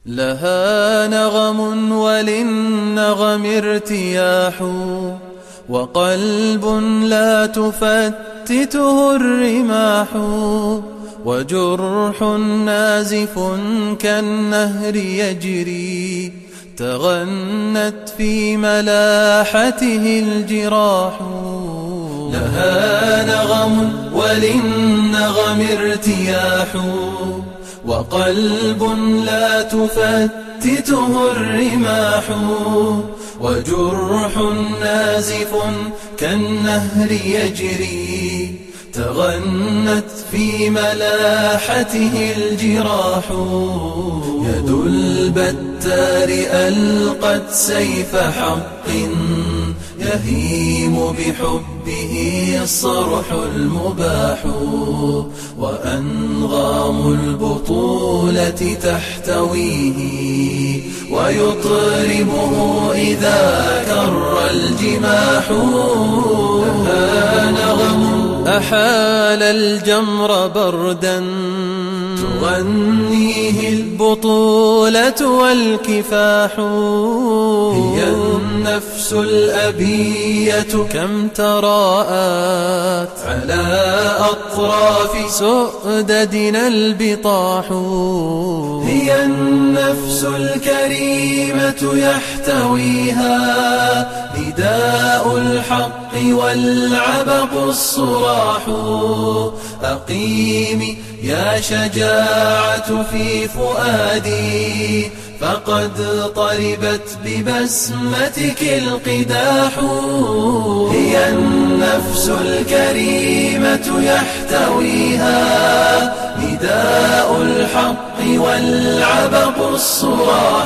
لها نغم وللنغم ارتياح، وقلب لا تفتته الرماح، وجرح نازف كالنهر يجري، تغنت في ملاحته الجراح. لها نغم وللنغم ارتياح، وقلب لا تفتته الرماح، وجرح نازف كالنهر يجري، تغنت في ملاحته الجراح. يد البتار ألقت سيف حق، يهيم بحبه الصرح المباح، وأنغام البطولة تحتويه، ويطربه إذا كر الجماح. لها نغم أحال الجمر بردا، تغنيه البطولة والكفاح. هي النفس الأبية كم تراءت، على أطراف سؤددنا البطاح. هي النفس الكريمة يحتويها نداء الحق والعبق الصراح. أقيمي يا شجاعة في فؤادي، فقد طربت ببسمتك القداح. هي النفس الكريمة يحتويها نداء الحق والعبق الصراح.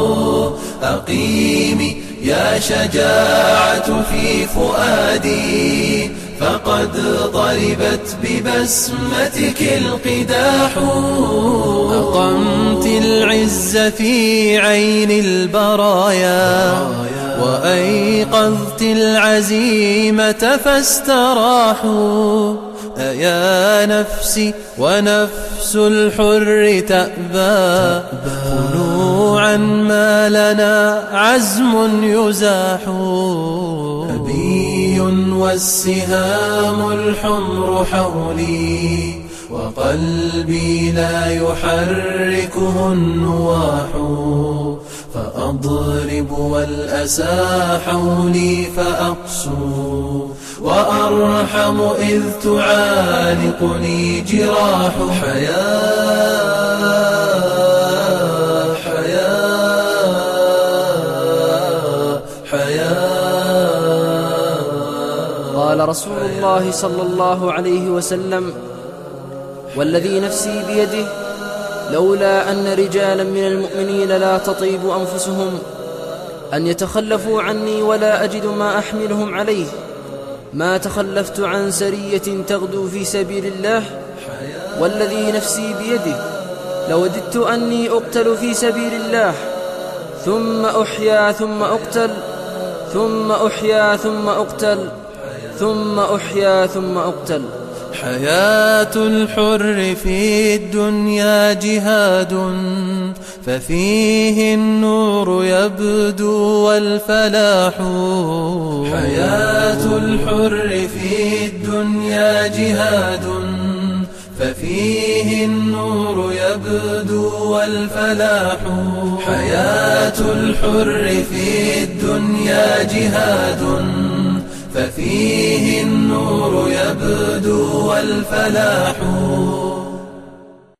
أقيمي يا شجاعة في فؤادي، فقد ضربت ببسمتك القداح. أقمت العز في عين البرايا، وأيقظت العزيمة فاستراحوا. أيا نفسي ونفس الحر تأبى، خنوعا ما لنا عزم يزاح. أبي والسهام الحمر حولي، وقلبي لا يحركه النواح. فأضرب والأسى حولي فأقسو، وأرحم إذ تعانقني جراح. قال رسول الله صلى الله عليه وسلم: والذي نفسي بيده، لولا أن رجالا من المؤمنين لا تطيب أنفسهم أن يتخلفوا عني ولا أجد ما أحملهم عليه، ما تخلفت عن سرية تغدو في سبيل الله. والذي نفسي بيده، لوددت أني أقتل في سبيل الله، ثم أحيا ثم أقتل، ثم أحيا ثم أقتل، ثم أحيا ثم أقتل. حياة الحر في الدنيا جهاد، ففيه النور يبدو والفلاح. حياة الحر في الدنيا جهاد، ففيه النور يبدو والفلاح. حياة الحر في الدنيا جهاد، ففيه النور يبدو والفلاح.